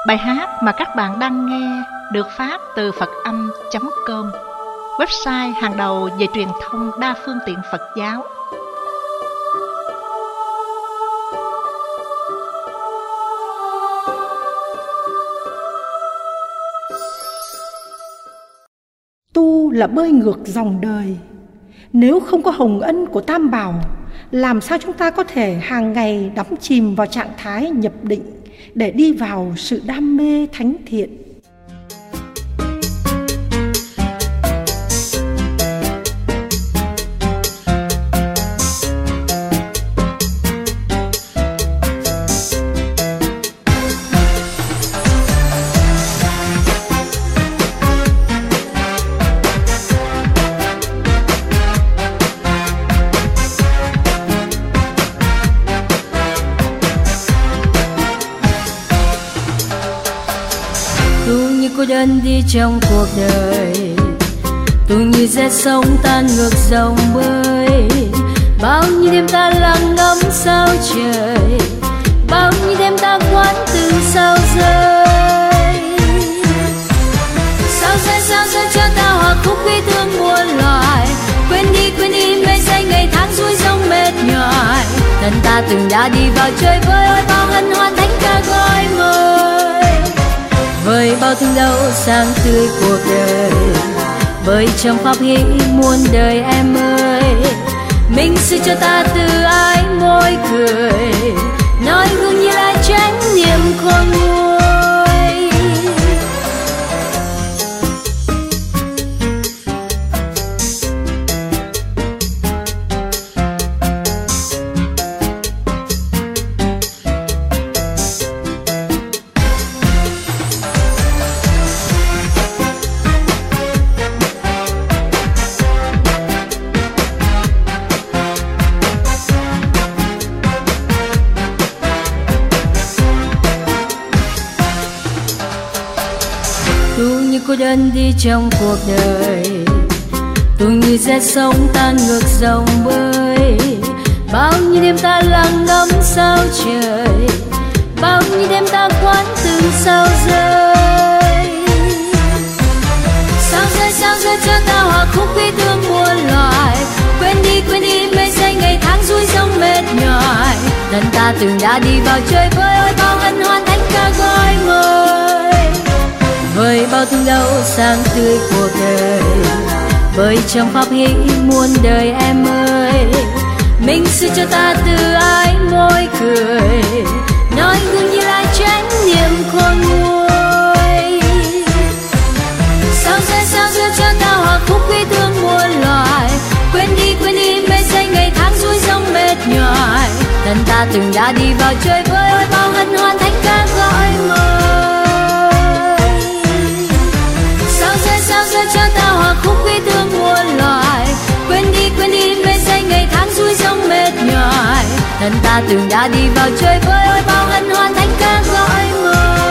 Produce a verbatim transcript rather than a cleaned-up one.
Bài hát mà các bạn đang nghe được phát từ phật âm chấm com, website hàng đầu về truyền thông đa phương tiện Phật giáo. Tu là bơi ngược dòng đời. Nếu không có hồng ân của Tam Bảo, làm sao chúng ta có thể hàng ngày đắm chìm vào trạng thái nhập định để đi vào sự đam mê thánh thiện? Cô đơn đi trong cuộc đời, tôi như rẽ sóng tan ngược dòng bơi. Bao nhiêu đêm ta lặng ngắm sao trời, bao nhiêu đêm ta quán từ sao rơi. Sao rơi sao rơi cho ta hòa khúc bi thương muôn loài. Quên đi quên đi mê say ngày tháng dối dòng mệt nhòi. Thân ta từng đã đi vào chơi với ôi bao hân hoan thánh ca gọi mời. Với bao thương đau sáng tươi cuộc đời, với trong pháp hỷ muôn đời em ơi. Minh sư cho ta từ ái môi cười, nói gương như lai tránh niềm khôn nguôi. Cô đơn đi trong cuộc đời, tôi như rẽ sóng tan ngược dòng bơi. Bao nhiêu đêm ta lặng ngắm sao trời, bao nhiêu đêm ta quán từ sao rơi. Sao rơi sao rơi cho ta hòa khúc bi thương muôn loài. Quên đi quên đi mê say ngày tháng dối dòng mệt nhòi. Lần ta từng đã đi vào chơi với ôi bao hân hoan thánh ca gọi mời. Với bao thương đau sáng tươi cuộc đời, với trong pháp hỷ muôn đời em ơi. Minh sư cho ta từ ái môi cười, nói gương như lai tránh niềm khôn nguôi. Sao rơi sao rơi cho ta hòa khúc bi thương muôn loài. Quên đi quên đi mê say ngày tháng dối dòng mệt nhòi. Thân ta từng đã đi vào chơi với ôi bao hân hoan thánh ca gọi mời. Sao rơi cho ta hòa khúc bi thương muôn loài. Quên đi quên đi mê say ngày tháng dối dòng mệt nhòi. Thân ta từng đã đi vào chơi với ôi bao hân hoan thánh ca gọi mời.